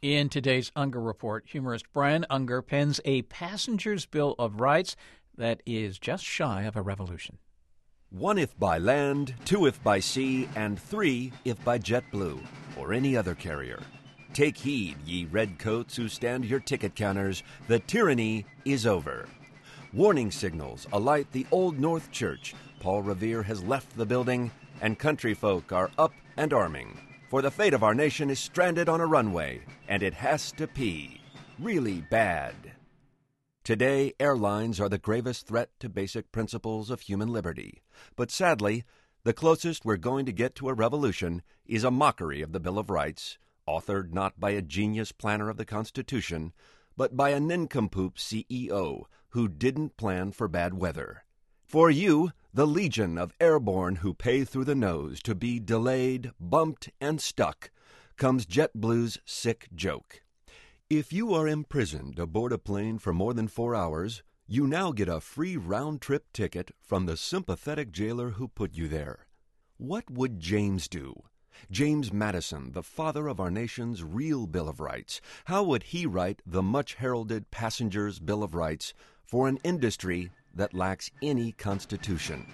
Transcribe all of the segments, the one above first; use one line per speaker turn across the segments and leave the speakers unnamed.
In today's Unger Report, humorist Brian Unger pens a passenger's Bill of Rights that is just shy of a revolution.
1 if by land, 2 if by sea, and 3 if by JetBlue or any other carrier. Take heed, ye redcoats who stand your ticket counters, the tyranny is over. Warning signals alight the Old North Church. Paul Revere has left the building, and country folk are up and arming. For the fate of our nation is stranded on a runway, and it has to pee. Really bad. Today, airlines are the gravest threat to basic principles of human liberty. But sadly, the closest we're going to get to a revolution is a mockery of the Bill of Rights, authored not by a genius planner of the Constitution, but by a nincompoop CEO who didn't plan for bad weather. For you, the legion of airborne who pay through the nose to be delayed, bumped, and stuck, comes JetBlue's sick joke. If you are imprisoned aboard a plane for more than 4 hours, you now get a free round-trip ticket from the sympathetic jailer who put you there. What would James do? James Madison, the father of our nation's real Bill of Rights. How would he write the much-heralded Passenger's Bill of Rights for an industry that lacks any constitution?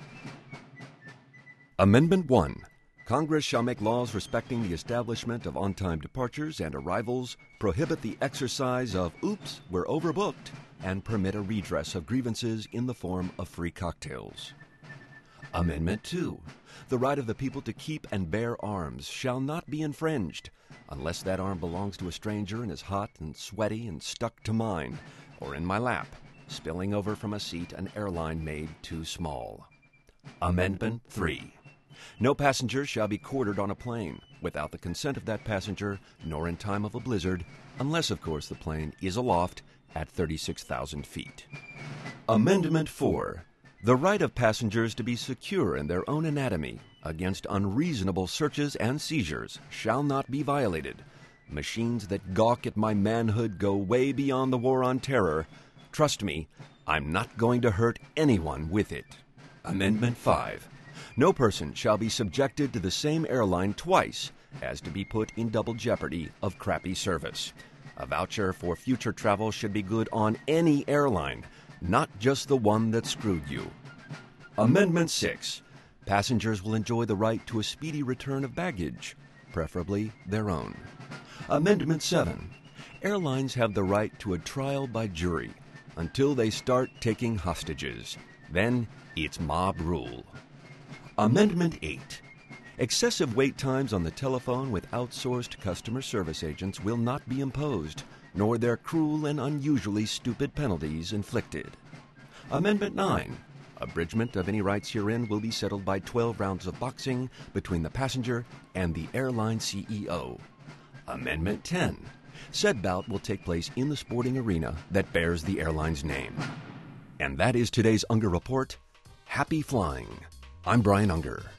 Amendment 1. Congress shall make laws respecting the establishment of on-time departures and arrivals, prohibit the exercise of oops, we're overbooked, and permit a redress of grievances in the form of free cocktails. Amendment 2. The right of the people to keep and bear arms shall not be infringed, unless that arm belongs to a stranger and is hot and sweaty and stuck to mine, or in my lap, spilling over from a seat an airline made too small. Amendment 3. No passenger shall be quartered on a plane without the consent of that passenger, nor in time of a blizzard, unless, of course, the plane is aloft at 36,000 feet. Amendment 4. The right of passengers to be secure in their own anatomy against unreasonable searches and seizures shall not be violated. Machines that gawk at my manhood go way beyond the war on terror. Trust me, I'm not going to hurt anyone with it. Amendment 5. No person shall be subjected to the same airline twice as to be put in double jeopardy of crappy service. A voucher for future travel should be good on any airline, not just the one that screwed you. Amendment 6. Passengers will enjoy the right to a speedy return of baggage, preferably their own. Amendment 7. Airlines have the right to a trial by jury until they start taking hostages. Then it's mob rule. Amendment 8. Excessive wait times on the telephone with outsourced customer service agents will not be imposed, nor their cruel and unusually stupid penalties inflicted. Amendment 9. Abridgment of any rights herein will be settled by 12 rounds of boxing between the passenger and the airline CEO. Amendment 10. Said bout will take place in the sporting arena that bears the airline's name. And that is today's Unger Report. Happy flying. I'm Brian Unger.